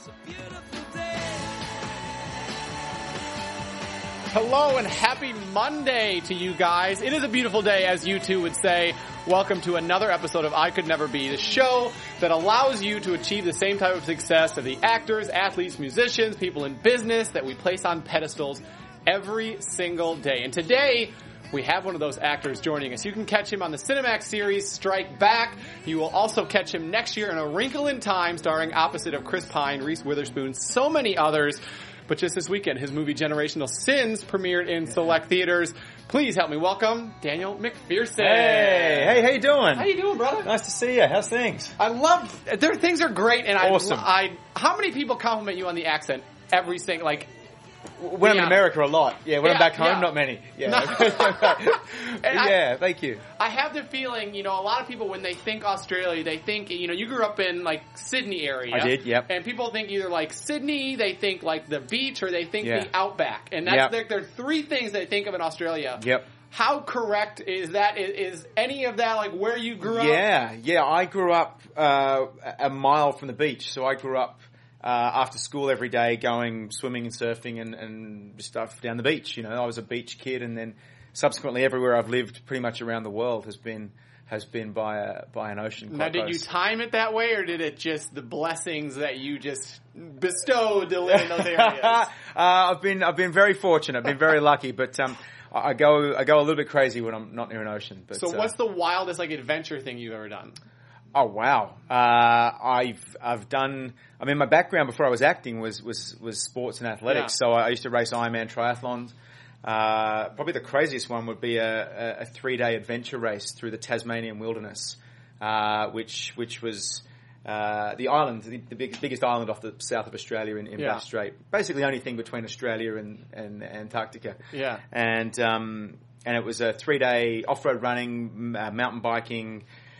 Hello and happy Monday to you guys. It is a beautiful day, as you two would say. Welcome to another episode of I Could Never Be, the show that allows you to achieve the same type of success of the actors, athletes, musicians, people in business that we place on pedestals every single day. And today, we have one of those actors joining us. You can catch him on the Cinemax series Strike Back. You will also catch him next year in A Wrinkle in Time, starring opposite of Chris Pine, Reese Witherspoon, so many others. But just this weekend, his movie Generational Sins premiered in select theaters. Please help me welcome Daniel McPherson. Hey, how you doing? How you doing, brother? Nice to see you. How's things? I love, things are great, and awesome. How many people compliment you on the accent every single, When I'm in America a lot. Yeah, when I'm back home, not many. Yeah. Thank you. I have the feeling, a lot of people, when they think Australia, they think, you grew up in, Sydney area. I did, yep. And people think either, Sydney, they think, the beach, or they think the outback. And that's, there are three things they think of in Australia. Yep. How correct is that? Is any of that, where you grew up? Yeah. I grew up a mile from the beach, so I grew up after school every day going swimming and surfing and stuff down the beach. I was a beach kid, and then subsequently everywhere I've lived pretty much around the world has been by an ocean. Now, did you time it that way, or did it just the blessings that you just bestowed to live in those areas? I've been very fortunate. I've been very lucky, but I go a little bit crazy when I'm not near an ocean. But, so what's the wildest adventure thing you've ever done? Oh wow! I've done. I mean, my background before I was acting was sports and athletics. Yeah. So I used to race Ironman triathlons. Probably the craziest one would be a 3-day adventure race through the Tasmanian wilderness, which was the island, the biggest island off the south of Australia in Bass Strait. Basically, the only thing between Australia and Antarctica. Yeah. And it was a 3-day off-road running, mountain biking.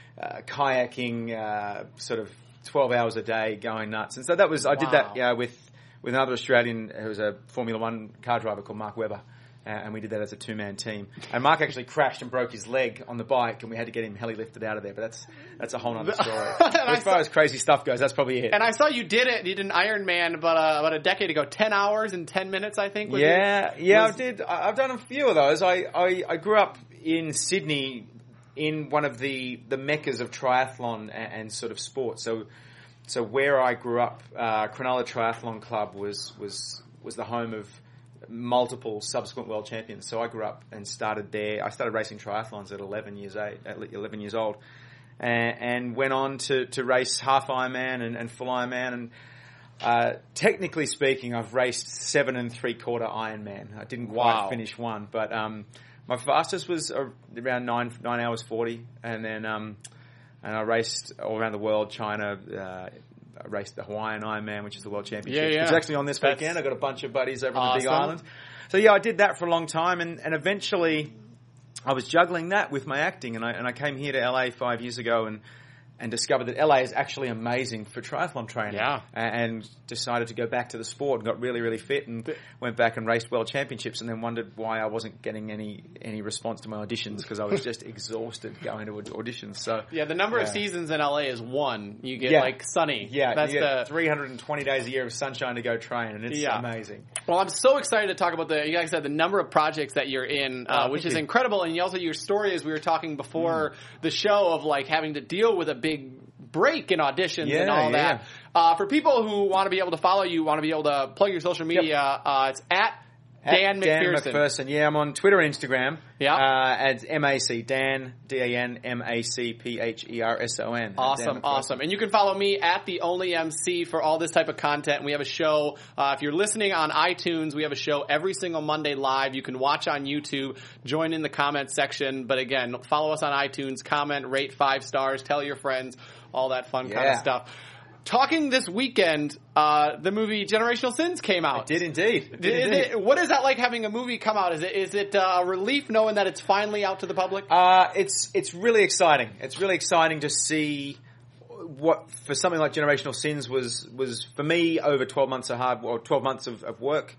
Kayaking, sort of 12 hours a day, going nuts. And so I did that with another Australian who was a Formula One car driver called Mark Webber. And we did that as a 2-man team. And Mark actually crashed and broke his leg on the bike, and we had to get him heli-lifted out of there. But that's a whole other story. As far as crazy stuff goes, that's probably it. And I saw you did it. You did an Ironman about a decade ago, 10 hours and 10 minutes, I think. I did. I've done a few of those. I grew up in Sydney, in one of the meccas of triathlon and sort of sport. So where I grew up, Cronulla Triathlon Club was the home of multiple subsequent world champions. So I grew up and started there. I started racing triathlons at 11 years old, and went on to race half Ironman and full Ironman. And technically speaking, I've raced 7 3/4 Ironman. I didn't quite finish one, but my fastest was around 9 hours 40, and then and I raced all around the world. China, I raced the Hawaiian Ironman, which is the World Championship. Yeah. It's actually on this weekend. I got a bunch of buddies over on the Big Island. So I did that for a long time, and eventually I was juggling that with my acting, and I came here to LA 5 years ago and discovered that LA is actually amazing for triathlon training. Yeah. And decided to go back to the sport and got really, really fit and went back and raced world championships, and then wondered why I wasn't getting any response to my auditions, because I was just exhausted going to auditions. So the number of seasons in LA is one. You get sunny. Yeah, that's you get 320 days a year of sunshine to go train, and it's amazing. Well, I'm so excited to talk about like I said, the number of projects that you're in, which is incredible. And also your story, as we were talking before the show, of having to deal with a big break in auditions and all that. For people who want to be able to follow you, want to be able to plug your social media, it's at Dan McPherson. Dan McPherson. Yeah, I'm on Twitter and Instagram. Yeah. At MAC, Dan, DANMACPHERSON. Awesome. And you can follow me at The Only MC for all this type of content. We have a show, if you're listening on iTunes, we have a show every single Monday live. You can watch on YouTube, join in the comment section. But again, follow us on iTunes, comment, rate 5 stars, tell your friends, all that fun kind of stuff. Talking this weekend, the movie Generational Sins came out. It did indeed. What is that like, having a movie come out? Is it a relief knowing that it's finally out to the public? It's really exciting. It's really exciting to see what, for something like Generational Sins, was for me over 12 months of work,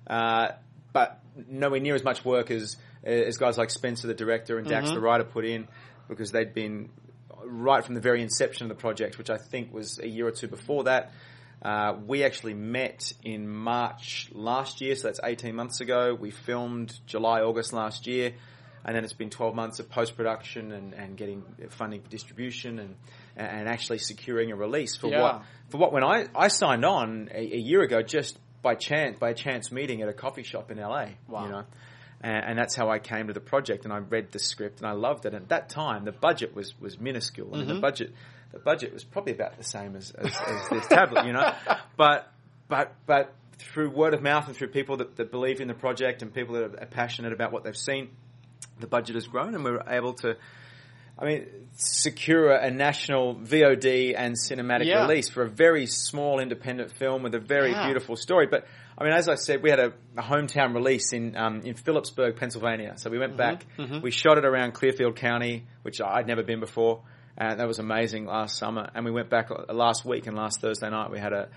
but nowhere near as much work as guys like Spencer, the director, and Dax, the writer, put in, because they'd been right from the very inception of the project, which I think was a year or two before that. We actually met in March last year, so that's 18 months ago. We filmed July, August last year, and then it's been 12 months of post-production and getting funding for distribution and actually securing a release for what when I signed on a year ago just by a chance meeting at a coffee shop in LA. Wow. You know. And that's how I came to the project, and I read the script and I loved it. And at that time, the budget was minuscule. I mean, the budget was probably about the same as this tablet, you know. But through word of mouth and through people that believe in the project and people that are passionate about what they've seen, the budget has grown, and we were able to, secure a national VOD and cinematic release for a very small independent film with a very beautiful story. But I mean, as I said, we had a hometown release in Phillipsburg, Pennsylvania. So we went back, we shot it around Clearfield County, which I'd never been before. And that was amazing last summer. And we went back last week, and last Thursday night we had a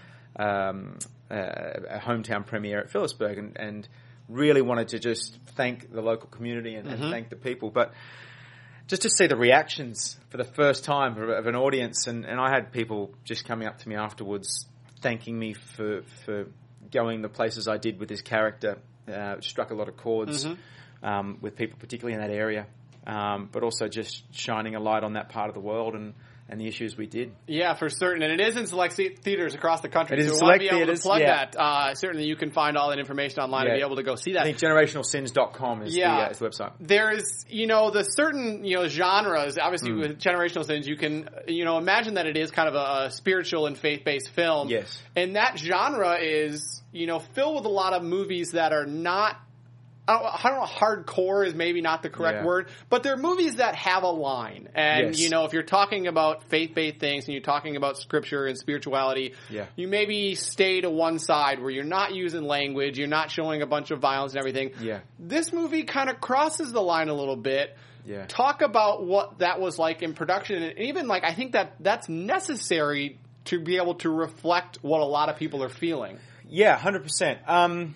hometown premiere at Phillipsburg, and really wanted to just thank the local community and thank the people. But just to see the reactions for the first time of an audience, and I had people just coming up to me afterwards thanking me for going the places I did with this character, struck a lot of chords with people, particularly in that area, but also just shining a light on that part of the world and the issues we did. Yeah, for certain. And it is in select theaters across the country. It is so in select we want to be able theaters, to plug that. Certainly you can find all that information online and be able to go see that. I think generationalsins.com is the website. There's, the certain, genres. Obviously with Generational Sins, you can, imagine that it is kind of a spiritual and faith-based film. Yes. And that genre is, filled with a lot of movies that are not, I don't know, hardcore is maybe not the correct word, but they're movies that have a line. And, if you're talking about faith-based things and you're talking about scripture and spirituality, you maybe stay to one side where you're not using language, you're not showing a bunch of violence and everything. Yeah. This movie kind of crosses the line a little bit. Yeah. Talk about what that was like in production. And even, I think that's necessary to be able to reflect what a lot of people are feeling. Yeah, 100%.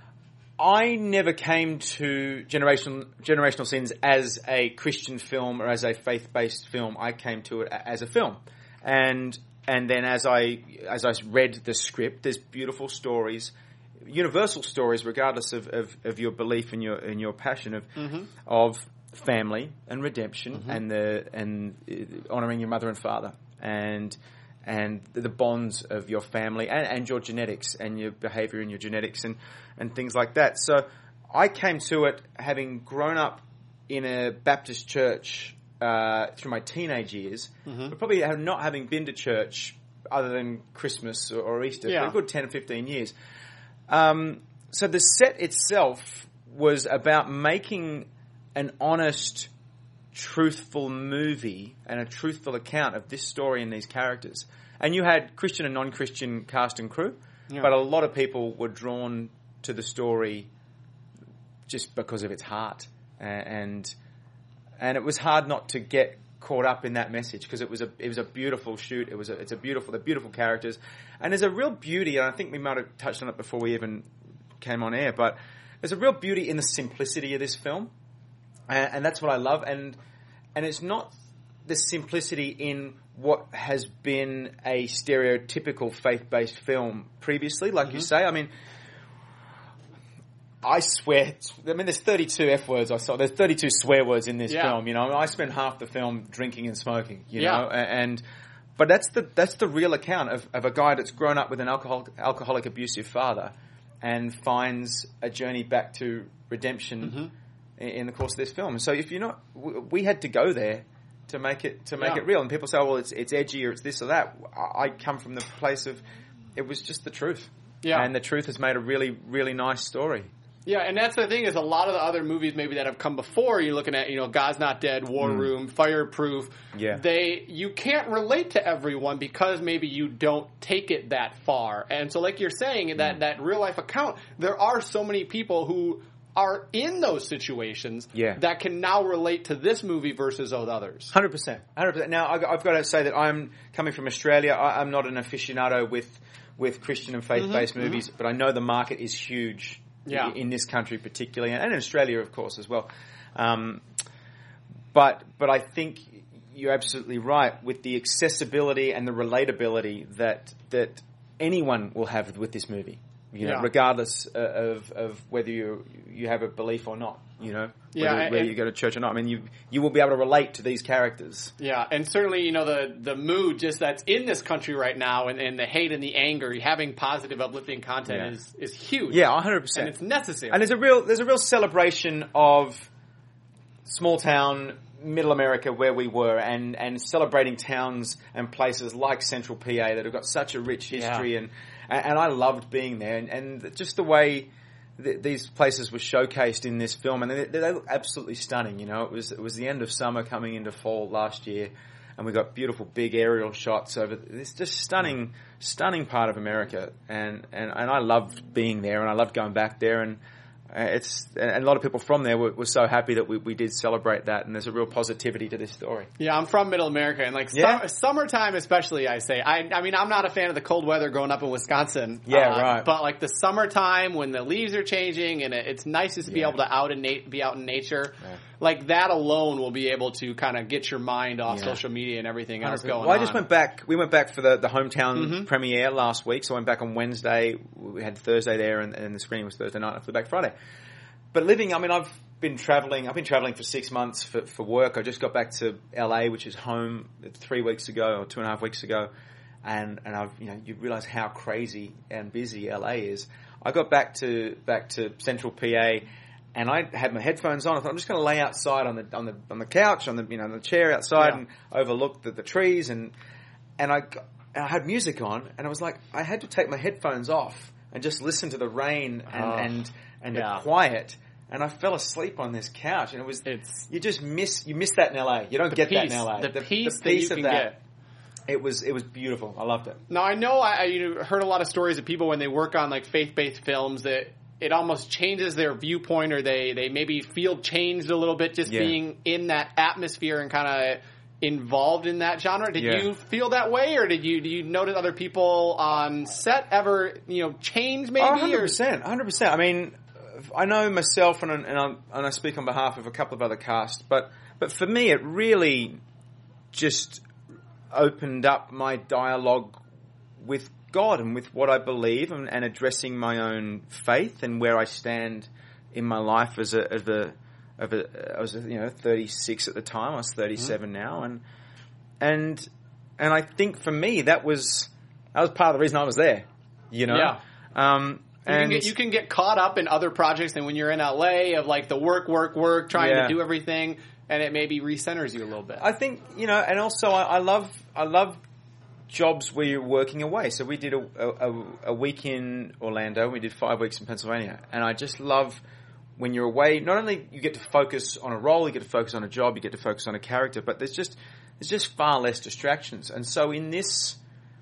I never came to Generational Sins as a Christian film or as a faith-based film. I came to it as a film. And then as I read the script, there's beautiful stories, universal stories, regardless of your belief and your passion of family and redemption and honoring your mother and father and the bonds of your family and your genetics and your behavior and your genetics and things like that. So I came to it having grown up in a Baptist church through my teenage years, but probably not having been to church other than Christmas or Easter for a good 10 or 15 years. So the set itself was about making an honest, truthful movie and a truthful account of this story and these characters. And you had Christian and non-Christian cast and crew, but a lot of people were drawn to the story just because of its heart. And it was hard not to get caught up in that message because it was a beautiful shoot. They're beautiful characters. And there's a real beauty, and I think we might have touched on it before we even came on air, but there's a real beauty in the simplicity of this film. And that's what I love. And it's not the simplicity in what has been a stereotypical faith-based film previously, like you say. I mean, I swear. There's 32 F words I saw. There's 32 swear words in this film. I spent half the film drinking and smoking. You know, but that's the real account of a guy that's grown up with an alcoholic, abusive father, and finds a journey back to redemption in the course of this film. So if you're not, we had to go there to make it real. And people say, well, it's edgy or it's this or that. I come from the place of it was just the truth. Yeah. And the truth has made a really, really nice story. Yeah, and that's the thing is a lot of the other movies maybe that have come before, you're looking at, God's Not Dead, War Room, Fireproof. Yeah. You can't relate to everyone because maybe you don't take it that far. And so like you're saying, that real life account, there are so many people who are in those situations that can now relate to this movie versus those others. 100%. Now, I've got to say that I'm coming from Australia. I'm not an aficionado with Christian and faith-based movies, but I know the market is huge in this country particularly, and in Australia, of course, as well. But I think you're absolutely right with the accessibility and the relatability that anyone will have with this movie. Yeah. Regardless of whether you have a belief or not, whether you go to church or not. I mean, you will be able to relate to these characters. Yeah, and certainly, the mood just that's in this country right now, and the hate and the anger, having positive, uplifting content is huge. Yeah, 100%. And it's necessary. And there's a real celebration of small town Middle America where we were, and celebrating towns and places like Central PA that have got such a rich history, and I loved being there, and just the way these places were showcased in this film, and they look absolutely stunning. It was the end of summer coming into fall last year, and we got beautiful big aerial shots over this just stunning part of America, and I loved being there, and I loved going back there, and a lot of people from there were so happy that we did celebrate that, and there's a real positivity to this story. Yeah, I'm from Middle America, and summertime especially, I say. I mean, I'm not a fan of the cold weather growing up in Wisconsin. Yeah, right. But the summertime when the leaves are changing, and it's nice just to be able to be out in nature. Yeah. That alone will be able to kind of get your mind off social media and everything else going on. Well, I just went back. We went back for the hometown premiere last week, so I went back on Wednesday. We had Thursday there, and the screening was Thursday night. I flew back Friday. But I've been traveling. I've been traveling for 6 months for work. I just got back to LA, which is home, 3 weeks ago or 2.5 weeks ago, and I've you realize how crazy and busy LA is. I got back to Central PA. And I had my headphones on. I thought I'm just going to lay outside on the couch, on the chair outside, and overlook the trees. And I had music on, and I was like, I had to take my headphones off and just listen to the rain and the quiet. And I fell asleep on this couch, and you miss that in LA. You don't get that in LA. The peace that you can get. It was beautiful. I loved it. Now I know I heard a lot of stories of people when they work on faith-based films that it almost changes their viewpoint, or they maybe feel changed a little bit just being in that atmosphere and kind of involved in that genre. Did you feel that way, or do you notice other people on set ever change maybe? 100%. I mean, I know myself, and I speak on behalf of a couple of other casts, but for me it really just opened up my dialogue with God and with what I believe, and addressing my own faith and where I stand in my life I was 36 at the time. I was 37 now, and I think for me that was part of the reason I was there. Yeah. You can get caught up in other projects, and when you're in LA of the work, trying to do everything, and it maybe recenters you a little bit. I think and also I love jobs where you're working away. So we did a week in Orlando. We did 5 weeks in Pennsylvania. And I just love when you're away, not only you get to focus on a role, you get to focus on a job, you get to focus on a character, but there's just far less distractions. And so in this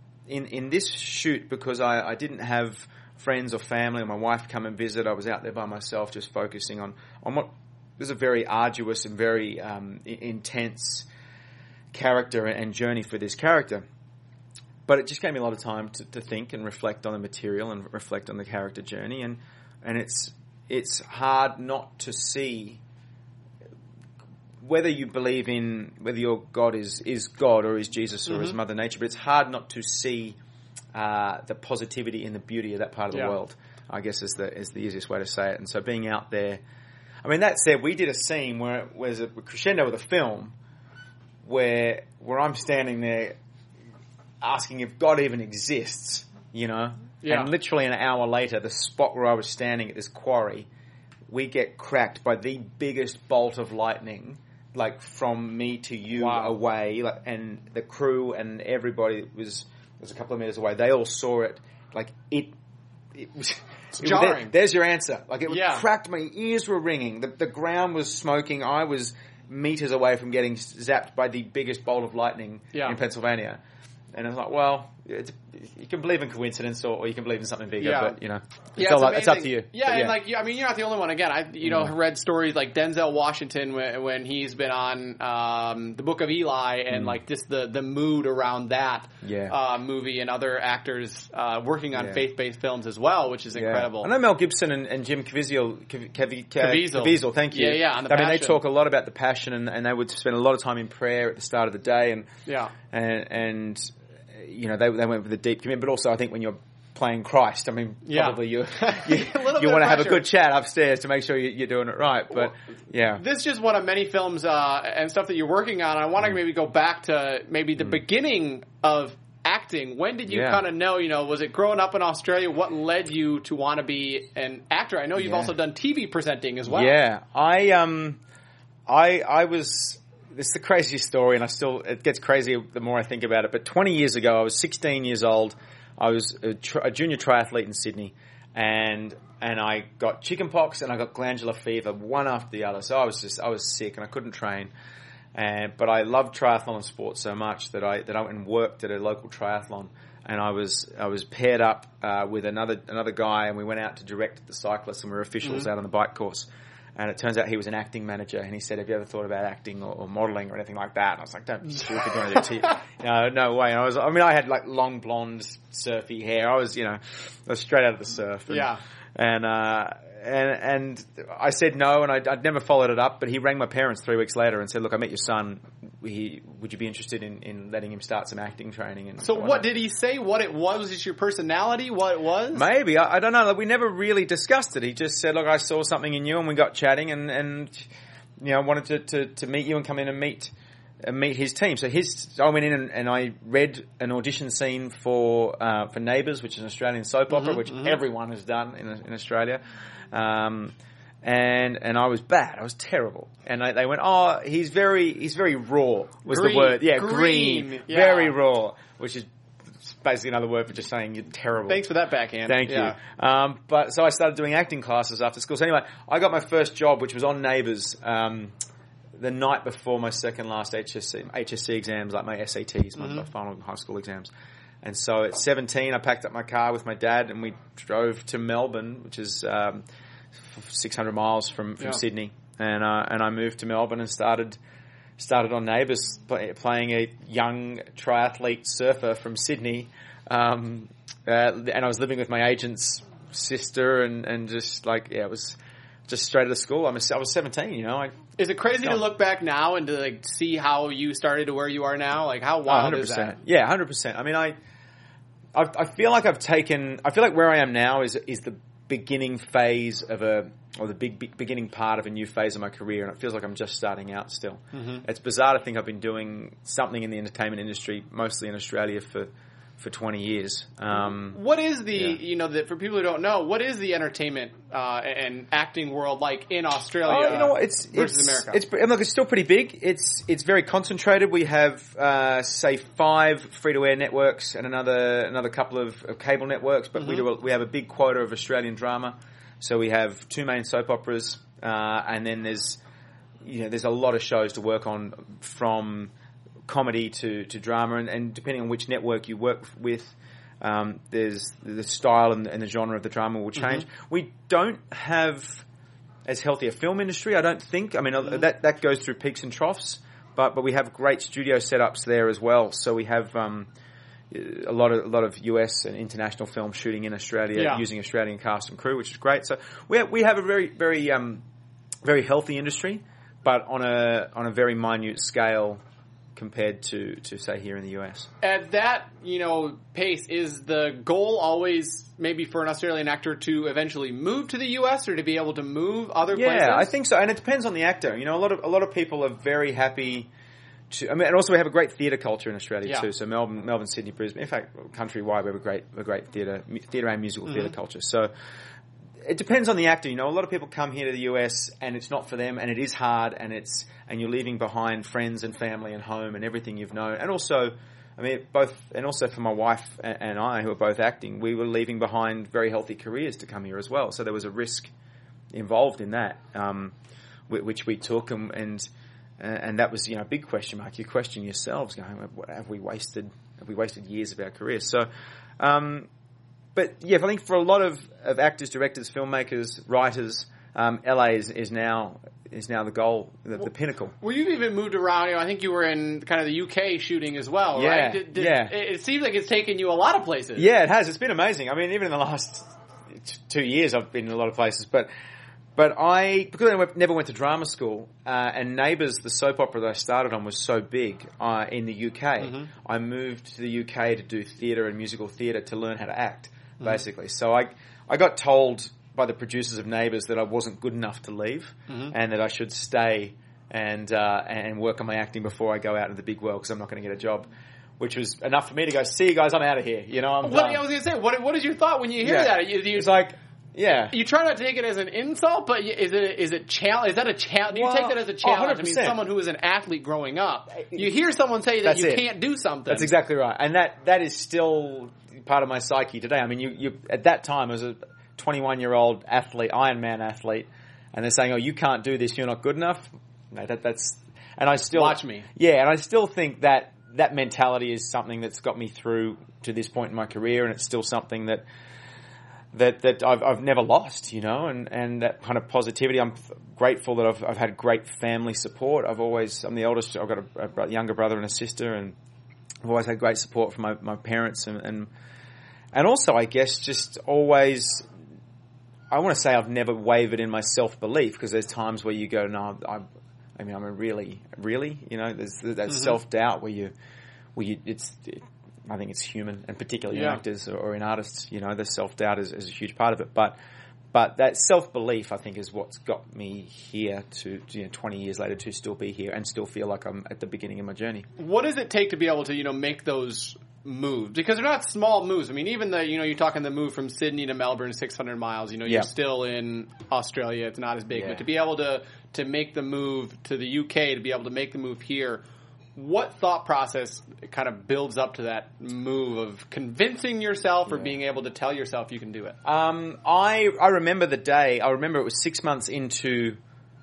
shoot, because I didn't have friends or family or my wife come and visit, I was out there by myself just focusing on what was a very arduous and very intense character and journey for this character. But it just gave me a lot of time to think and reflect on the material and reflect on the character journey, and it's hard not to see whether you believe in whether your God is God or is Jesus or is Mother Nature, but it's hard not to see the positivity and the beauty of that part of the world. I guess is the easiest way to say it. And so being out there, I mean, that said, we did a scene where it was a crescendo of the film where I'm standing there asking if God even exists, and literally an hour later, the spot where I was standing at this quarry, we get cracked by the biggest bolt of lightning, from me to you away, and the crew and everybody was a couple of meters away. They all saw it. It was jarring. There's your answer. It cracked. My ears were ringing. The ground was smoking. I was meters away from getting zapped by the biggest bolt of lightning in Pennsylvania. And I was like, well, you can believe in coincidence or you can believe in something bigger, but, it's up to you. Yeah, and you're not the only one. Again, I read stories like Denzel Washington when he's been on The Book of Eli, and just the mood around that movie, and other actors working on faith-based films as well, which is incredible. I know Mel Gibson and Jim Caviezel, thank you. On the Passion. They talk a lot about the Passion, and they would spend a lot of time in prayer at the start of the day, and they went with a deep commitment. But also, I think when you're playing Christ, I mean, probably you want to have a good chat upstairs to make sure you're doing it right. But yeah, this is just one of many films and stuff that you're working on. I want to maybe go back to maybe the beginning of acting. When did you kind of know, was it growing up in Australia? What led you to want to be an actor? I know you've also done TV presenting as well. Yeah, I was, this is the craziest story, and it gets crazier the more I think about it, but 20 years ago, I was 16 years old. I was a junior triathlete in Sydney, and I got chickenpox and I got glandular fever, one after the other. So I was sick and I couldn't train. But I loved triathlon and sports so much that I went and worked at a local triathlon, and I was paired up with another guy, and we went out to direct the cyclists, and we were officials out on the bike course. And it turns out he was an acting manager, and he said, "Have you ever thought about acting or modelling or anything like that?" And I was like, "Don't be stupid, you want to do TV? No way." And I had like long blonde surfy hair. I was straight out of the surf. And I said no, and I'd never followed it up. But he rang my parents 3 weeks later and said, "Look, I met your son. Would you be interested in letting him start some acting training?" And so what did he say? What it was? Was it your personality? What it was? Maybe. I don't know. Like, we never really discussed it. He just said, "Look, I saw something in you," and we got chatting, and wanted to meet you and come in and meet his team. So I went in and I read an audition scene for Neighbours, which is an Australian soap opera, which everyone has done in Australia. And I was bad. I was terrible. And they went, "Oh, he's very raw," was green, the word. Yeah, green. Yeah. Very raw, which is basically another word for just saying you're terrible. Thanks for that backhand. Thank you. But so I started doing acting classes after school. So anyway, I got my first job, which was on Neighbours, the night before my second last HSC exams, like my SATs, my final high school exams. And so at 17, I packed up my car with my dad, and we drove to Melbourne, which is 600 miles from Sydney. And I moved to Melbourne and started on Neighbours, playing a young triathlete surfer from Sydney. And I was living with my agent's sister, and just it was just straight out of school. I was 17, Is it crazy to look back now and to see how you started to where you are now? Like, how wild is that? Yeah, 100%. I mean, I feel like I feel like where I am now is the beginning phase of the beginning part of a new phase of my career, and it feels like I'm just starting out still. It's bizarre to think I've been doing something in the entertainment industry, mostly in Australia, for 20 years. What is for people who don't know, what is the entertainment and acting world like in Australia versus America? It's still pretty big. It's very concentrated. We have, say, 5 free-to-air networks and another couple of cable networks, but we have a big quota of Australian drama. So we have 2 main soap operas, and then there's a lot of shows to work on, from comedy to drama, and depending on which network you work with, there's the style and the genre of the drama will change. We don't have as healthy a film industry, I don't think. I mean, that goes through peaks and troughs, but we have great studio setups there as well. So we have a lot of US and international film shooting in Australia using Australian cast and crew, which is great. So we have a very very very healthy industry, but on a very minute scale compared to say here in the US. At that, pace, is the goal always maybe for an Australian actor to eventually move to the US or to be able to move other places? Yeah, I think so. And it depends on the actor. A lot of people are very happy to, and also we have a great theatre culture in Australia too. So Melbourne, Sydney, Brisbane, in fact, countrywide, we have a great theatre and musical theatre culture. So it depends on the actor. A lot of people come here to the US and it's not for them, and it is hard, and you're leaving behind friends and family and home and everything you've known. And also, also for my wife and I, who are both acting, we were leaving behind very healthy careers to come here as well. So there was a risk involved in that, which we took, and that was, a big question mark. You question yourselves, going, have we wasted years of our careers? So, but yeah, I think for a lot of actors, directors, filmmakers, writers, LA is now the goal, the pinnacle. Well, you've even moved around. I think you were in kind of the UK shooting as well, right? It seems like it's taken you a lot of places. Yeah, it has. It's been amazing. I mean, even in the last 2 years, I've been in a lot of places. But But because I never went to drama school, and Neighbours, the soap opera that I started on, was so big in the UK, I moved to the UK to do theatre and musical theatre to learn how to act, basically. So I got told by the producers of Neighbours that I wasn't good enough to leave, and that I should stay and work on my acting before I go out into the big world because I'm not going to get a job. Which was enough for me to go, see you guys, I'm out of here. You know, I'm done. I was going to say, what is your thought when you hear that? It's like, yeah. You try not to take it as an insult, but is it challenge? Is that a challenge? Do you take that as a challenge? 100%. I mean, someone who was an athlete growing up, you hear someone say that you can't do something. That's exactly right, and that is still part of my psyche today. I mean, you at that time as a 21-year-old athlete, Ironman athlete, and they're saying, "Oh, you can't do this. You're not good enough." No, that's. And I still watch me. Yeah, and I still think that mentality is something that's got me through to this point in my career, and it's still something that I've never lost, you know, and that kind of positivity. I'm grateful that I've had great family support. I'm the oldest. I've got a younger brother and a sister, and I've always had great support from my parents, and also I guess just always. I want to say I've never wavered in my self-belief, because there's times where you go, no, I'm a really, you know, there's that self-doubt where I think it's human, and particularly in actors or in artists, you know, the self-doubt is a huge part of it. But that self-belief, I think, is what's got me here to, 20 years later, to still be here and still feel like I'm at the beginning of my journey. What does it take to be able to, make those moves? Because they're not small moves. I mean, even you're talking the move from Sydney to Melbourne, 600 miles, you're still in Australia. It's not as big. But to be able to make the move to the UK, to be able to make the move here, what thought process kind of builds up to that move of convincing yourself or being able to tell yourself you can do it? I remember the day. I remember it was 6 months into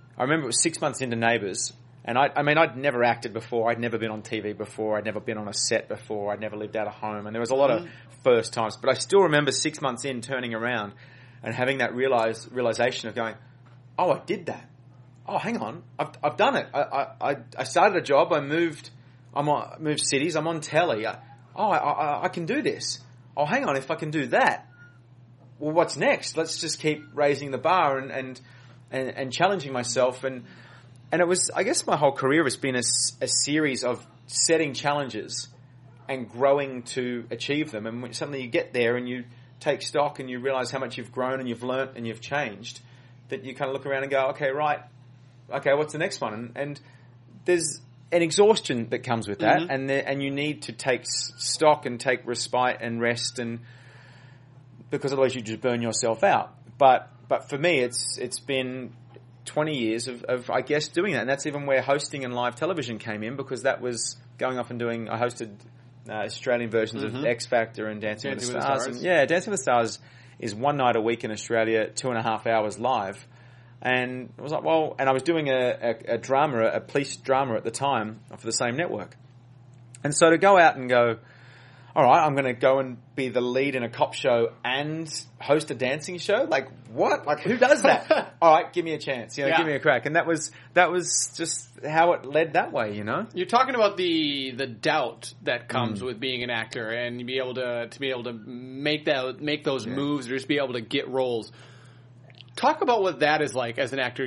Neighbours. And I'd never acted before. I'd never been on TV before. I'd never been on a set before. I'd never lived out of home. And there was a lot of first times. But I still remember 6 months in turning around and having that realization of going, oh, I did that. Oh, hang on. I've done it. I started a job. I moved cities. I'm on telly. I can do this. Oh, hang on. If I can do that, well, what's next? Let's just keep raising the bar and challenging myself. And it was, I guess my whole career has been a series of setting challenges and growing to achieve them. And when suddenly you get there and you take stock and you realize how much you've grown and you've learnt and you've changed, that you kind of look around and go, okay, what's the next one? And there's an exhaustion that comes with that, and you need to take stock and take respite and rest, and because otherwise you just burn yourself out. But for me, it's been 20 years of I guess doing that, and that's even where hosting and live television came in, because that was going off and doing. I hosted Australian versions of X Factor and Dancing with the Stars. And Dancing with the Stars is one night a week in Australia, 2.5 hours live, and I was like, well, and I was doing a drama, a police drama at the time for the same network, and so to go out and go, all right, I'm going to go and be the lead in a cop show and host a dancing show. Like, what? Like, who does that? All right, give me a chance. Give me a crack. And that was just how it led that way. You're talking about the doubt that comes with being an actor, and to be able to make those moves, or just be able to get roles. Talk about what that is like as an actor.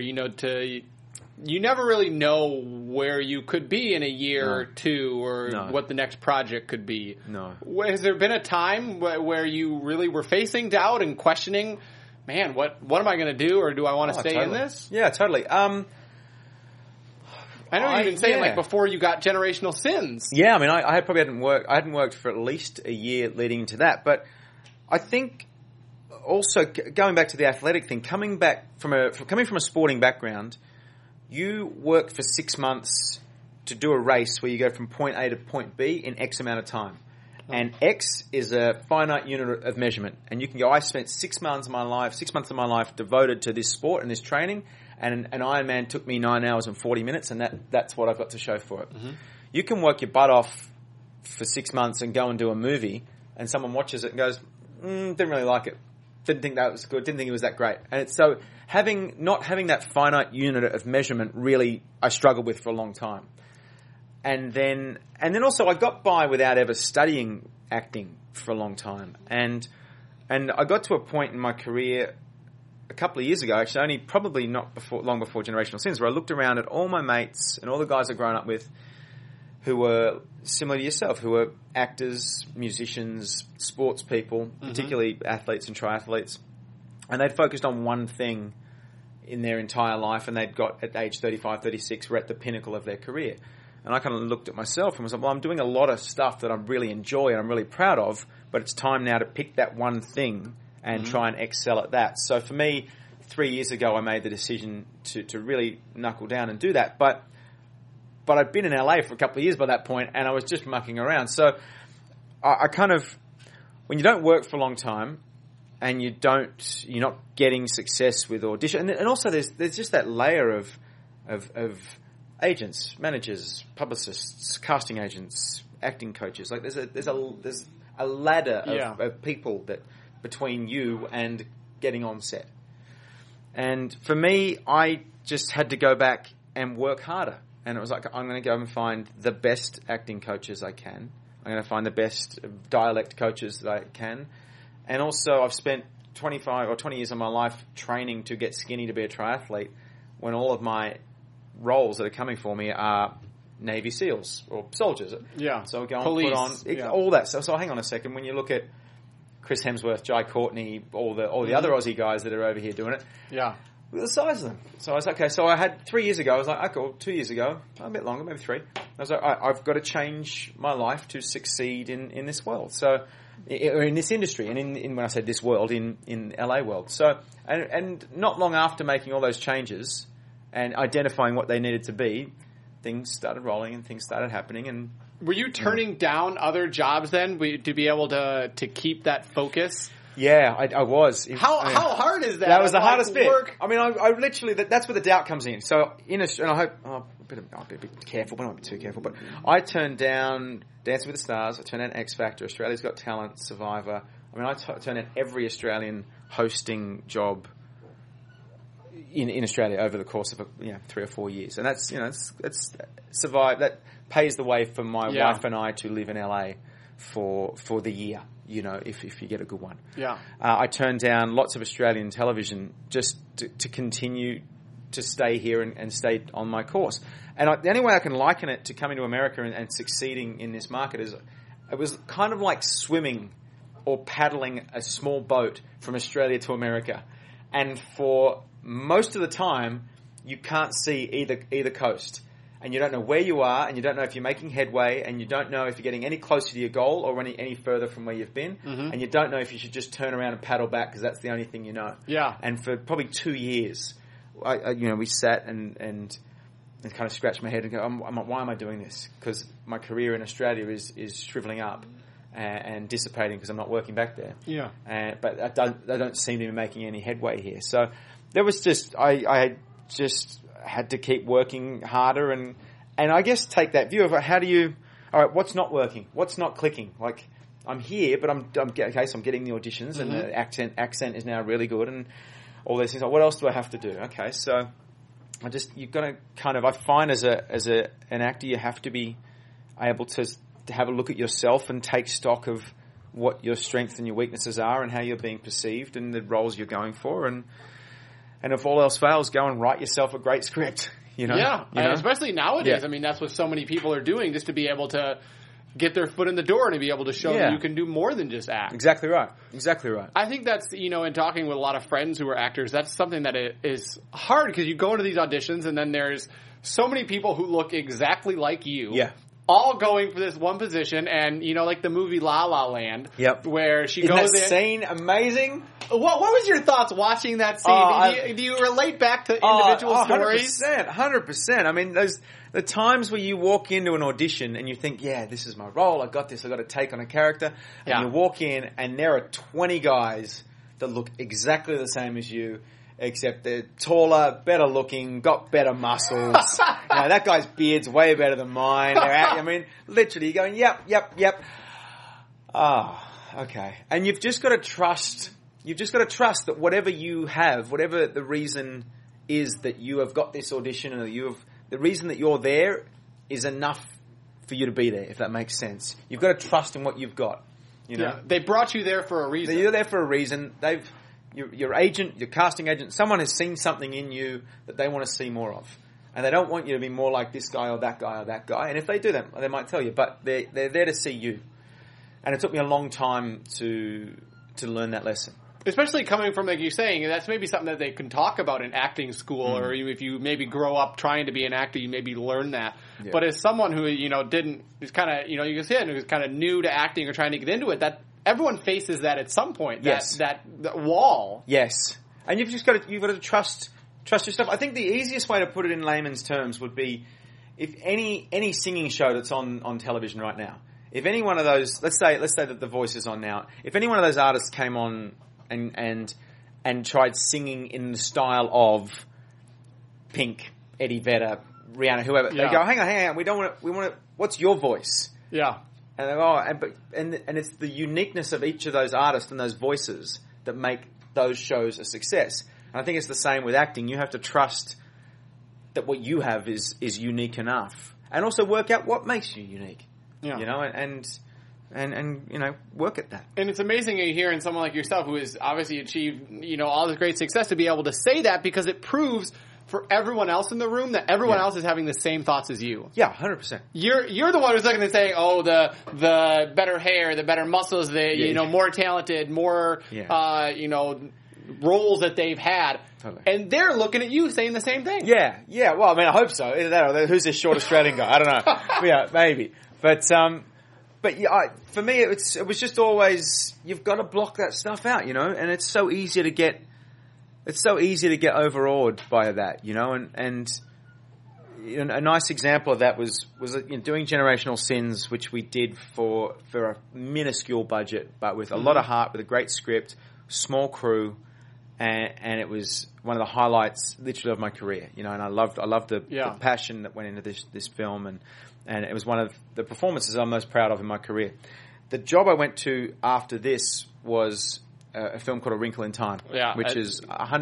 You never really know where you could be in a year or two, or what the next project could be. No. Has there been a time where you really were facing doubt and questioning, man, what am I going to do, or do I want to stay in this? Yeah, totally. I know you've been saying before you got Generational Sins. Yeah, I mean, I hadn't worked for at least a year leading into that, but I think also going back to the athletic thing, coming from a sporting background. You work for 6 months to do a race where you go from point A to point B in X amount of time. And X is a finite unit of measurement. And you can go, I spent 6 months of my life devoted to this sport and this training, and an Ironman took me 9 hours and 40 minutes, and that's what I've got to show for it. You can work your butt off for 6 months and go and do a movie, and someone watches it and goes, didn't really like it. Didn't think that was good. Didn't think it was that great. And so not having that finite unit of measurement, really, I struggled with for a long time. And then also I got by without ever studying acting for a long time. And I got to a point in my career a couple of years ago, actually, only probably not long before Generational Sins, where I looked around at all my mates and all the guys I'd grown up with who were similar to yourself, who were actors, musicians, sports people, particularly athletes and triathletes. And they'd focused on one thing in their entire life, and they'd got, at age 35, 36, were at the pinnacle of their career. And I kind of looked at myself and was like, well, I'm doing a lot of stuff that I really enjoy and I'm really proud of, but it's time now to pick that one thing and try and excel at that. So for me, 3 years ago, I made the decision to really knuckle down and do that. But I'd been in LA for a couple of years by that point, and I was just mucking around. So I kind of, when you don't work for a long time and you're not getting success with audition, and also there's just that layer of agents, managers, publicists, casting agents, acting coaches. Like there's a ladder of people that between you and getting on set. And for me, I just had to go back and work harder. And it was like, I'm going to go and find the best acting coaches I can. I'm going to find the best dialect coaches that I can. And also, I've spent 25 or 20 years of my life training to get skinny to be a triathlete, when all of my roles that are coming for me are Navy SEALs or soldiers. Yeah. So I go Police. and put on all that. So hang on a second. When you look at Chris Hemsworth, Jai Courtney, all the other Aussie guys that are over here doing it. Yeah. Look at the size of them. So I was like, okay. So I had 3 years ago. I was like, okay, well, 2 years ago, a bit longer, maybe 3. I was like, I've got to change my life to succeed in this world. So, or in this industry, and in when I said this world, in LA world. So, and not long after making all those changes and identifying what they needed to be, things started rolling and things started happening. And were you turning down other jobs then to be able to keep that focus? Yeah, I was. How hard is that? That was the hardest bit. Work? I mean, I literally, that's where the doubt comes in. So, and I hope, I'll be a bit careful, but I won't be too careful. But I turned down Dancing with the Stars, I turned down X Factor, Australia's Got Talent, Survivor. I mean, I turned down every Australian hosting job in Australia over the course of 3 or 4 years. And that's, it's survive. That pays the way for my wife and I to live in LA for the year. If you get a good one. Yeah. I turned down lots of Australian television just to continue to stay here and stay on my course. And the only way I can liken it to coming to America and succeeding in this market is it was kind of like swimming or paddling a small boat from Australia to America. And for most of the time, you can't see either coast. And you don't know where you are, and you don't know if you're making headway, and you don't know if you're getting any closer to your goal or any further from where you've been, and you don't know if you should just turn around and paddle back because that's the only thing you know. Yeah. And for probably 2 years, we sat and kind of scratched my head and go, why am I doing this? Because my career in Australia is shriveling up and dissipating because I'm not working back there. Yeah. But I don't seem to be making any headway here. So there was just I just had to keep working harder and I guess take that view of how do you, all right, what's not working? What's not clicking? Like, I'm here, but I'm okay, so I'm getting the auditions and the accent is now really good and all these things. Like, what else do I have to do? Okay, so you've got to kind of, I find as an actor, you have to be able to have a look at yourself and take stock of what your strengths and your weaknesses are and how you're being perceived and the roles you're going for and if all else fails, go and write yourself a great script. Yeah, especially nowadays. Yeah. I mean, that's what so many people are doing, just to be able to get their foot in the door and to be able to show that you can do more than just act. Exactly right. I think that's, in talking with a lot of friends who are actors, that's something that is hard because you go into these auditions and then there's so many people who look exactly like you. Yeah. All going for this one position, and like the movie La La Land, where she goes in. That scene amazing? What was your thoughts watching that scene? Do you relate back to individual stories? 100%. I mean, the times where you walk into an audition and you think, yeah, this is my role, I got this, I got to take on a character, and you walk in and there are 20 guys that look exactly the same as you, except they're taller, better looking, got better muscles. That guy's beard's way better than mine. I mean, literally, you're going, yep. Okay. And you've just got to trust that whatever you have, whatever the reason is that you have got this audition or the reason that you're there is enough for you to be there, if that makes sense. You've got to trust in what you've got. Yeah. They brought you there for a reason. You're there for a reason. your agent, your casting agent, someone has seen something in you that they want to see more of. And they don't want you to be more like this guy or that guy or that guy. And if they do that, they might tell you, but they're there to see you. And it took me a long time to learn that lesson. Especially coming from, like you're saying, that's maybe something that they can talk about in acting school, or if you maybe grow up trying to be an actor, you maybe learn that. Yeah. But as someone who, is kind of, you can say it, who's kind of new to acting or trying to get into it, that everyone faces that at some point, that wall. Yes. And you've got to trust your stuff. I think the easiest way to put it in layman's terms would be if any singing show that's on television right now, if any one of those, let's say that The Voice is on now, if any one of those artists came on and tried singing in the style of Pink, Eddie Vedder, Rihanna, whoever, they go, hang on, we want to, what's your voice? Yeah. And they go, and it's the uniqueness of each of those artists and those voices that make those shows a success. And I think it's the same with acting. You have to trust that what you have is unique enough, and also work out what makes you unique. Yeah. And work at that. And it's amazing hearing someone like yourself who has obviously achieved, all this great success, to be able to say that, because it proves for everyone else in the room that everyone else is having the same thoughts as you. Yeah, 100%. You're the one who's looking and saying, oh, the better hair, the better muscles, more talented, more roles that they've had. Totally. And they're looking at you saying the same thing. Yeah. Well, I mean, I hope so. Either that or who's this short Australian guy? I don't know. Yeah, maybe. But for me, it was just always, you've got to block that stuff out, and it's so easy to get overawed by that, and a nice example of that was doing Generational Sins, which we did for a minuscule budget, but with a lot of heart, with a great script, small crew, and it was one of the highlights, literally, of my career. And I loved the passion that went into this film, and it was one of the performances I'm most proud of in my career. The job I went to after this was a film called A Wrinkle in Time, which is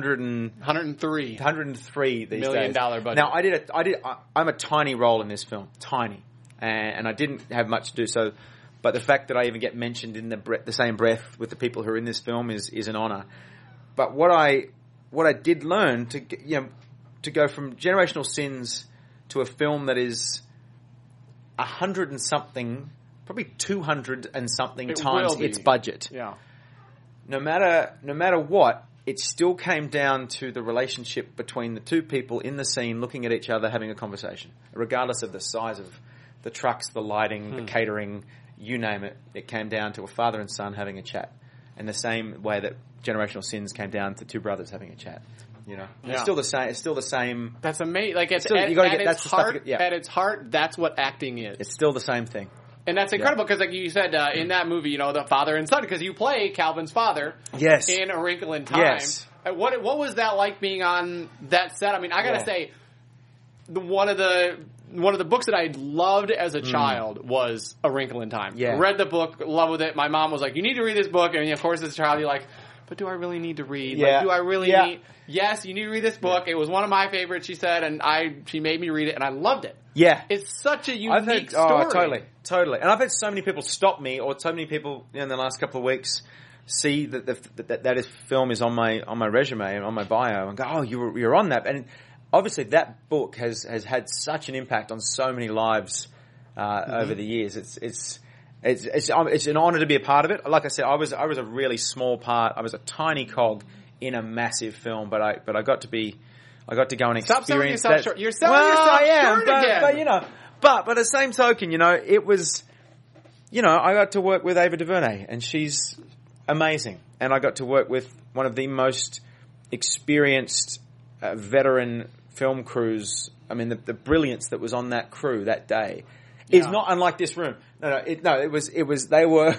103 these $103 million days. Budget. Now I'm a tiny role in this film, tiny, and I didn't have much to do so. But the fact that I even get mentioned in the same breath with the people who are in this film is an honor. But what I did learn to go from Generational Sins to a film that is 100 and something, probably 200 and something times its budget. Yeah. No matter what, it still came down to the relationship between the two people in the scene, looking at each other, having a conversation, regardless of the size of the trucks, the lighting, the catering, you name it. It came down to a father and son having a chat, in the same way that Generational Sins came down to two brothers having a chat. It's still the same. It's still the same. That's amazing. Like at its heart, that's what acting is. It's still the same thing. And that's incredible because, like you said, in that movie, the father and son, because you play Calvin's father. Yes. In A Wrinkle in Time. Yes. What was that like being on that set? I mean, I gotta say, one of the books that I loved as a child was A Wrinkle in Time. Yeah. Read the book, loved it. My mom was like, "You need to read this book," and of course, as a child, you're like, "But do I really need to read? Yeah. Like, do I really need?" Yes, you need to read this book. It was one of my favorites, she said, and she made me read it, and I loved it. Yeah. It's such a unique story. Oh, totally. And I've had so many people stop me, or so many people in the last couple of weeks see that that film is on my resume and on my bio, and go, "Oh, you're on that." And obviously, that book has had such an impact on so many lives over the years. It's an honor to be a part of it. Like I said, I was a really small part. I was a tiny cog in a massive film, but I got to go and Stop experience selling yourself that. short. You're selling yourself short again. But by the same token, it was, I got to work with Ava DuVernay, and she's amazing, and I got to work with one of the most experienced veteran film crews. I mean, the brilliance that was on that crew that day is not unlike this room. It was. They were.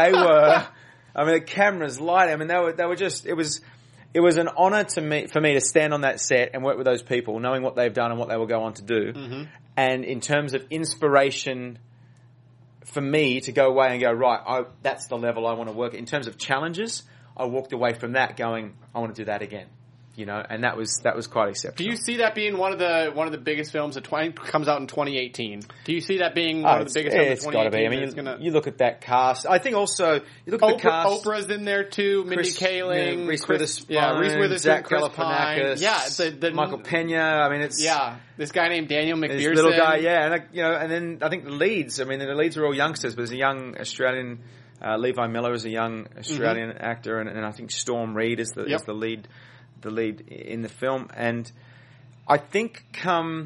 I mean, the cameras, lighting. I mean, they were just. It was an honor for me to stand on that set and work with those people, knowing what they've done and what they will go on to do. Mm-hmm. And in terms of inspiration for me to go away and go, right, that's the level I want to work at. In terms of challenges, I walked away from that going, I want to do that again. and that was quite exceptional. Do you see that being one of the biggest films that comes out in 2018? Do you see that being one of the biggest films of 2018? It's got to be. I mean, you look at that cast. I think also you look at the cast. Oprah's in there too. Mindy Kaling, Reese Witherspoon, Zach Chris Galifianakis, Pine. The Michael Pena. I mean, it's this guy named Daniel McPherson. This little guy, and then I think the leads. I mean, the leads are all youngsters, but there's a young Australian. Levi Miller is a young Australian actor, and I think Storm Reid is the lead. The lead in the film, and I think come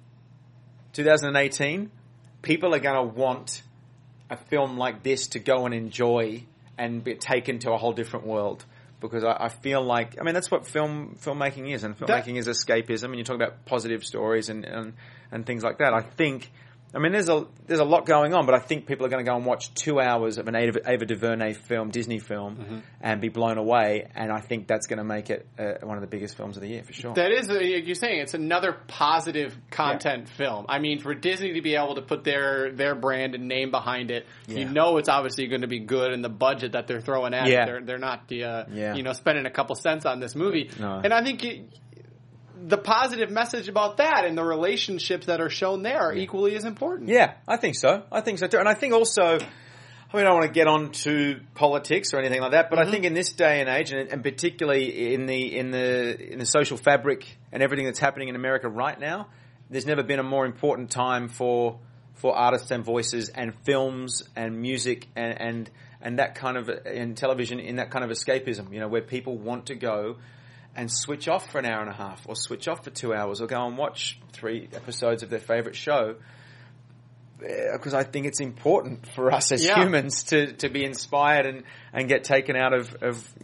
2018, people are going to want a film like this to go and enjoy and be taken to a whole different world. Because I feel like, I mean, that's what filmmaking is, and filmmaking is escapism, and you talk about positive stories and things like that. I think. I mean, there's a lot going on, but I think people are going to go and watch 2 hours of an Ava DuVernay film, Disney film, and be blown away. And I think that's going to make it one of the biggest films of the year for sure. That is, you're saying, it's another positive content film. I mean, for Disney to be able to put their brand and name behind it, it's obviously going to be good, and the budget that they're throwing at it, they're not spending a couple cents on this movie. No. And I think the positive message about that and the relationships that are shown there are equally as important. Yeah, I think so. too. And I think also, I mean, I don't want to get on to politics or anything like that, but I think in this day and age, and particularly in the social fabric and everything that's happening in America right now, there's never been a more important time for artists and voices and films and music and that kind of, and television, in that kind of escapism, where people want to go and switch off for an hour and a half, or switch off for 2 hours, or go and watch 3 episodes of their favourite show. Because I think it's important for us as humans to be inspired and get taken out of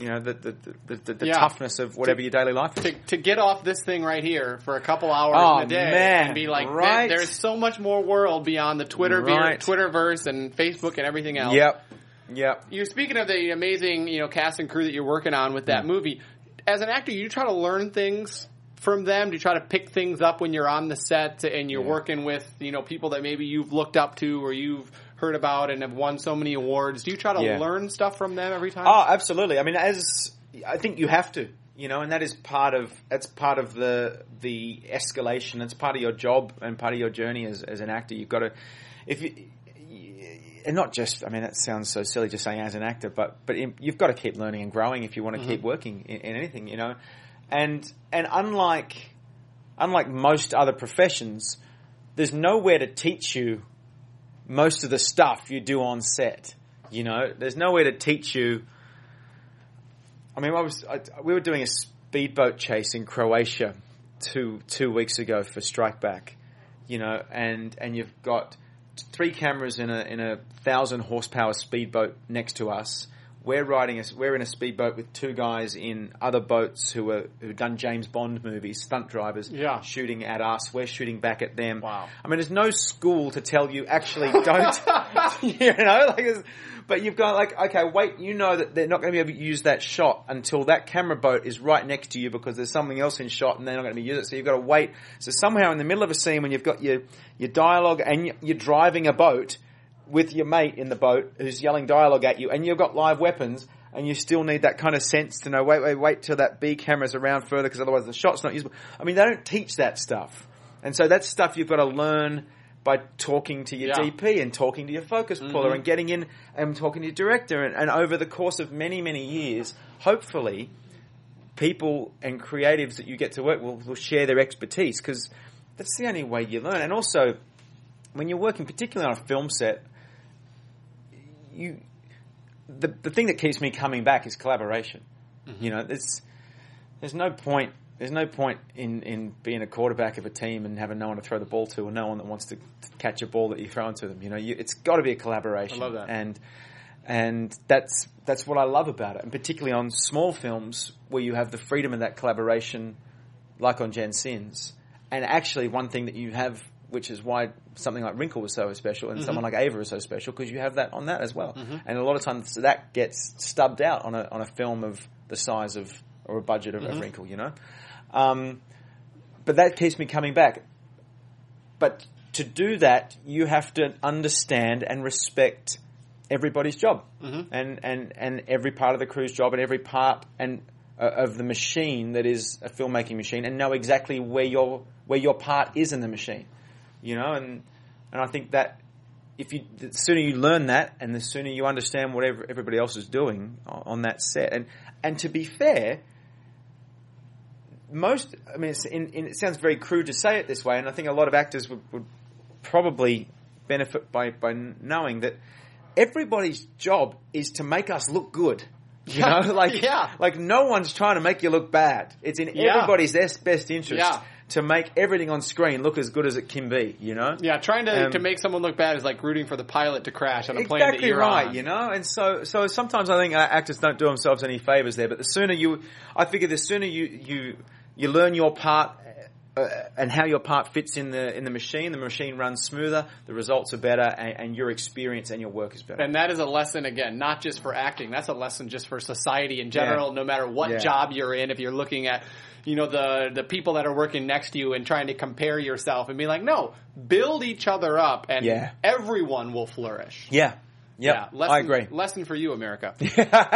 the toughness of whatever your daily life is. To get off this thing right here for a couple hours in a day and be like, there's so much more world beyond the Twitterverse and Facebook and everything else. Yep. You're speaking of the amazing cast and crew that you're working on with that movie. As an actor, you try to learn things from them? Do you try to pick things up when you're on the set and you're working with, people that maybe you've looked up to or you've heard about and have won so many awards? Do you try to learn stuff from them every time? Oh, absolutely. I mean, I think you have to, and that is part of the escalation. It's part of your job and part of your journey as an actor. You've got to, and not just, I mean, that sounds so silly just saying as an actor, but you've got to keep learning and growing if you want to keep working in anything, And unlike most other professions, there's nowhere to teach you most of the stuff you do on set. There's nowhere to teach you. I mean, we were doing a speedboat chase in Croatia two weeks ago for Strike Back, and you've got 3 cameras in a 1,000 horsepower speedboat next to us. We're in a speedboat with 2 guys in other boats who've done James Bond movies, stunt drivers, shooting at us. We're shooting back at them. Wow. I mean, there's no school to tell you actually don't, but you've got okay, wait, that they're not going to be able to use that shot until that camera boat is right next to you because there's something else in shot and they're not going to be using it. So you've got to wait. So somehow in the middle of a scene when you've got your dialogue and you're driving a boat with your mate in the boat who's yelling dialogue at you and you've got live weapons and you still need that kind of sense to know, wait till that B camera's around further because otherwise the shot's not usable. I mean, they don't teach that stuff. And so that's stuff you've got to learn by talking to your DP and talking to your focus puller and getting in and talking to your director. And over the course of many, many years, hopefully people and creatives that you get to work will share their expertise because that's the only way you learn. And also, when you're working particularly on a film set, the thing that keeps me coming back is collaboration. There's no point in being a quarterback of a team and having no one to throw the ball to or no one that wants to catch a ball that you throw into them. It's got to be a collaboration. I love that. And that's what I love about it, and particularly on small films where you have the freedom of that collaboration, like on Jen Sins. And actually, one thing that you have, which is why something like Wrinkle was so special and someone like Ava is so special, because you have that on that as well. And a lot of times that gets stubbed out on a film of the size of or a budget of Wrinkle, But that keeps me coming back. But to do that, you have to understand and respect everybody's job and every part of the crew's job and every part and of the machine that is a filmmaking machine, and know exactly where your part is in the machine, and I think that the sooner you learn that, and the sooner you understand what everybody else is doing on that set, and to be fair, it sounds very crude to say it this way, and I think a lot of actors would probably benefit by knowing that everybody's job is to make us look good. Like no one's trying to make you look bad. It's in everybody's best interest to make everything on screen look as good as it can be, Yeah, trying to make someone look bad is like rooting for the pilot to crash on a plane that you're right, on. And so sometimes I think actors don't do themselves any favors there, but the sooner you learn your part and how your part fits in the machine runs smoother, the results are better, and your experience and your work is better. And that is a lesson, again, not just for acting. That's a lesson just for society in general, no matter what job you're in. If you're looking at, the people that are working next to you and trying to compare yourself and be like, no, build each other up and everyone will flourish. Yeah. Yeah, I agree. Lesson for you, America. And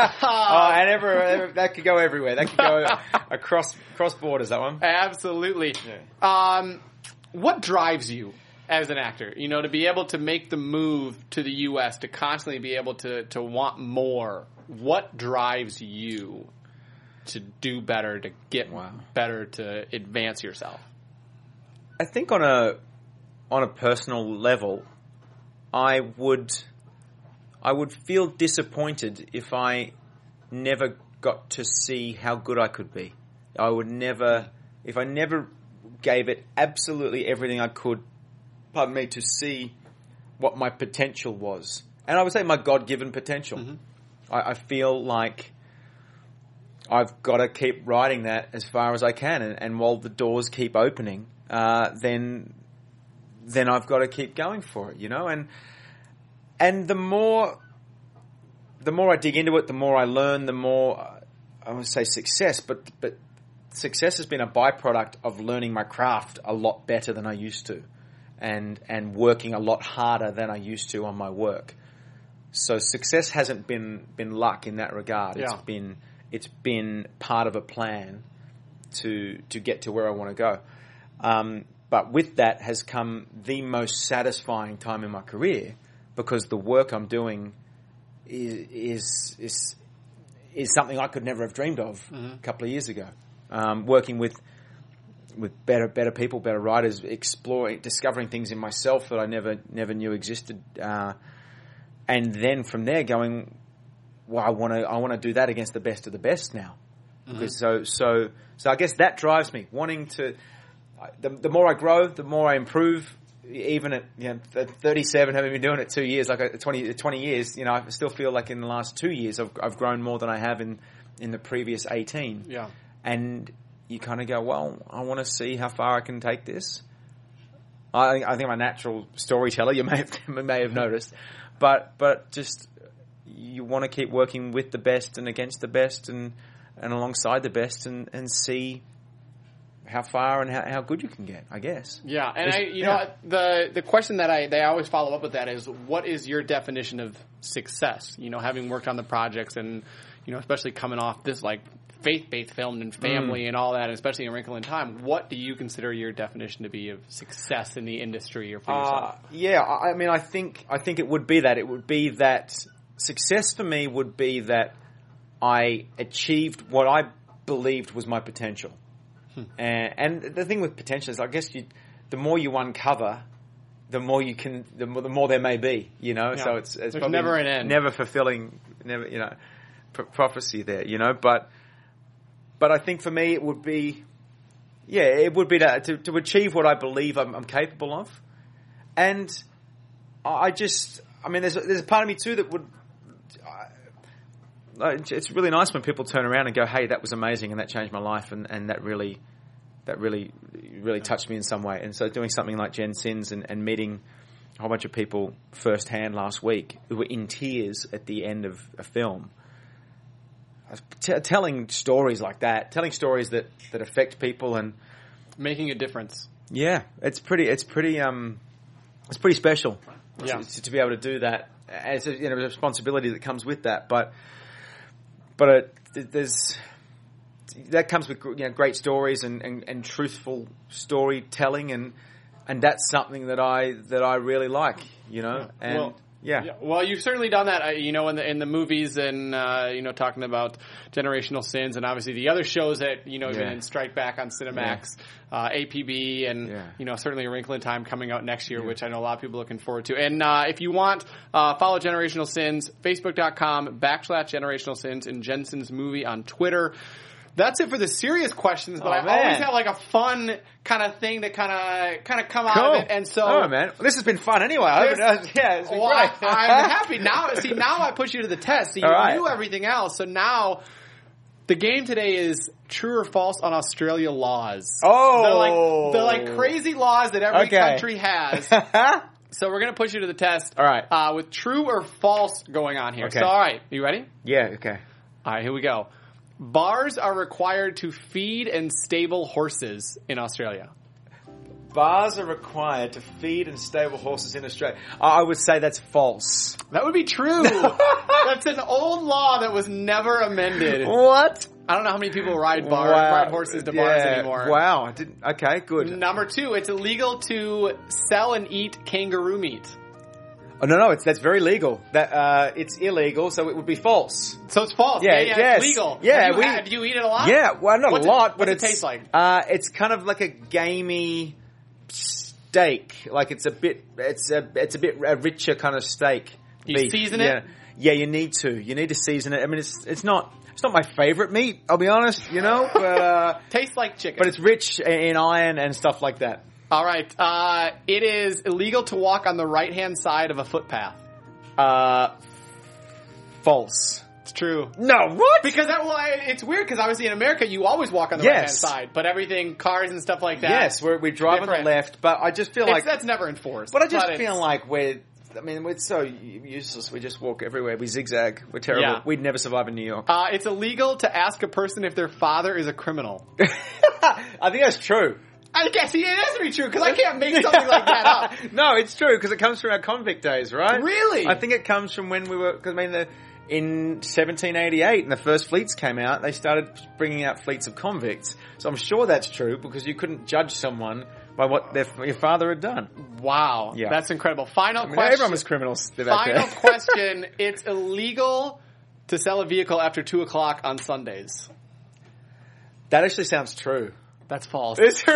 that could go everywhere. That could go across borders, that one. Absolutely. Yeah. What drives you as an actor? To be able to make the move to the U.S., to constantly be able to want more. What drives you to do better, to get better, to advance yourself? I think on a personal level, I would feel disappointed if I never got to see how good I could be. If I never gave it absolutely everything I could, to see what my potential was. And I would say my God-given potential. Mm-hmm. I feel like I've got to keep riding that as far as I can. And while the doors keep opening, then I've got to keep going for it, And the more I dig into it, the more I learn, the more I want to say success, but success has been a byproduct of learning my craft a lot better than I used to, and working a lot harder than I used to on my work. So success hasn't been luck in that regard. Yeah. It's been part of a plan to get to where I want to go. But with that has come the most satisfying time in my career, because the work I'm doing is something I could never have dreamed of a couple of years ago. Working with better people, better writers, discovering things in myself that I never knew existed, and then from there going, well, I want to do that against the best of the best now. Because so I guess that drives me, wanting to. The more I grow, the more I improve. Even at 37, having been doing it 2 years, like 20 years, I still feel like in the last 2 years I've grown more than I have in the previous 18. Yeah. And you kind of go, well, I want to see how far I can take this. I think I'm a natural storyteller. You may have noticed, but just you want to keep working with the best and against the best and alongside the best and see how far and how good you can get, I guess. Yeah, and the question that they always follow up with that is, what is your definition of success? Having worked on the projects and especially coming off this like faith-based film and family and all that, and especially in Wrinkle in Time, what do you consider your definition to be of success in the industry or for yourself? I think it would be that. It would be that success for me would be that I achieved what I believed was my potential. And the thing with potential is, I guess the more you uncover, the more you can, the more there may be, Yeah. So it's probably never an end, never fulfilling, never prophecy there, But I think for me it would be, to achieve what I believe I'm capable of, and there's a part of me too that would. It's really nice when people turn around and go, "Hey, that was amazing, and that changed my life," and that really touched me in some way. And so, doing something like Jen Sins and meeting a whole bunch of people firsthand last week who were in tears at the end of a film, telling stories like that, telling stories that affect people and making a difference. Yeah, it's pretty special. Yeah. To be able to do that, as a responsibility that comes with that, but there's that comes with great stories and truthful storytelling, and that's something that I really like, and. Well, yeah. Well, you've certainly done that, in the movies and, talking about Generational Sins and obviously the other shows that, even in Strike Back on Cinemax, APB and, certainly A Wrinkle in Time coming out next year, which I know a lot of people are looking forward to. And, if you want, follow Generational Sins, Facebook.com/Generational Sins and Jensen's Movie on Twitter. That's it for the serious questions, but I always have like a fun kind of thing to kind of come out of it. And so, man, this has been fun anyway. It's been great. I'm happy now. See, now I put you to the test. So you knew everything else. So now the game today is true or false on Australia laws. Oh, they're like crazy laws that every country has. So we're gonna push you to the test. All right, with true or false going on here. Okay. So all right, you ready? Yeah. Okay. All right, here we go. Bars are required to feed and stable horses in Australia. Bars are required to feed and stable horses in Australia. I would say that's false. That would be true. That's an old law that was never amended. What? I don't know how many people ride horses to bars anymore. Wow. I didn't. Okay, good. Number 2, it's illegal to sell and eat kangaroo meat. Oh, no, that's very legal. That it's illegal, so it would be false. So it's false. Yeah, it's legal. Yeah, have you eaten it a lot? Yeah, well, not a lot, but what's it taste like? It's kind of like a gamey steak. Like it's a bit richer kind of steak. You season it? Yeah, you need to. You need to season it. I mean, it's not my favorite meat. I'll be honest, but tastes like chicken. But it's rich in iron and stuff like that. All right. It is illegal to walk on the right-hand side of a footpath. False. It's true. No, what? Because it's weird because obviously in America you always walk on the right-hand side, but everything, cars and stuff like that. Yes, we drive on the left, but I just feel like that's never enforced. But I just feel like we're so useless. We just walk everywhere. We zigzag. We're terrible. Yeah. We'd never survive in New York. It's illegal to ask a person if their father is a criminal. I think that's true. I guess it has to be true because I can't make something like that up. No, it's true because it comes from our convict days, right? Really? I think it comes from when we were, because in 1788, when the first fleets came out, they started bringing out fleets of convicts. So I'm sure that's true because you couldn't judge someone by what your father had done. Wow. Yeah. That's incredible. Final question. Everyone was criminals. Final question. It's illegal to sell a vehicle after 2 o'clock on Sundays. That actually sounds true. That's false. That's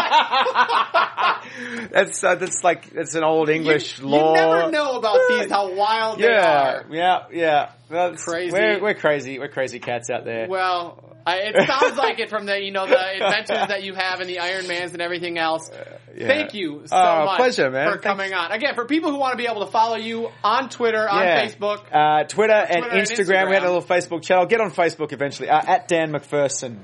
an old English law. You never know about these, how wild they are. Yeah. That's crazy. We're crazy. We're crazy cats out there. Well, it sounds like it from the the adventures that you have and the Iron Mans and everything else. Thank you so much pleasure, man. for coming on. Again, for people who want to be able to follow you on Twitter, on Facebook. Twitter and Instagram. We had a little Facebook channel. Get on Facebook eventually. At Dan McPherson.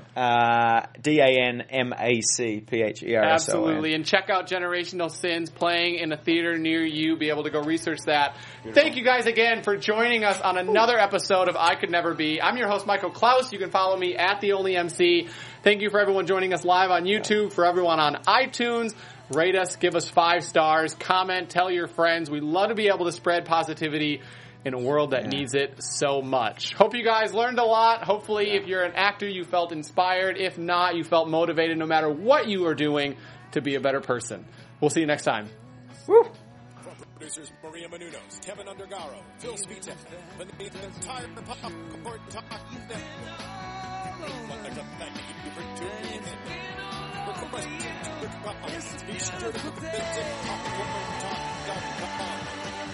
DanMacPherson. Absolutely. And check out Generational Sins playing in a theater near you. Be able to go research that. Beautiful. Thank you guys again for joining us on another episode of I Could Never Be. I'm your host, Michael Klaus. You can follow me at The Only MC. Thank you for everyone joining us live on YouTube, for everyone on iTunes. Rate us, give us 5 stars, comment, tell your friends. We love to be able to spread positivity in a world that needs it so much. Hope you guys learned a lot. Hopefully, if you're an actor, you felt inspired. If not, you felt motivated no matter what you are doing to be a better person. We'll see you next time. Woo! Producers Maria Menounos, Kevin Undergaro, Phil Svitek, beneath the entire Popcorn Talk Network. We'd like to thank you for tuning in. Request your comments. Be sure to visit popcorntalk.com.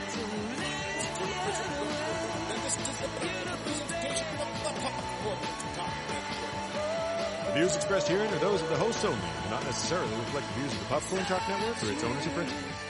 This is the presentation of the Popcorn Talk Network. The views expressed herein are those of the hosts only and do not necessarily reflect the views of the Popcorn Talk Network or its owners or principals.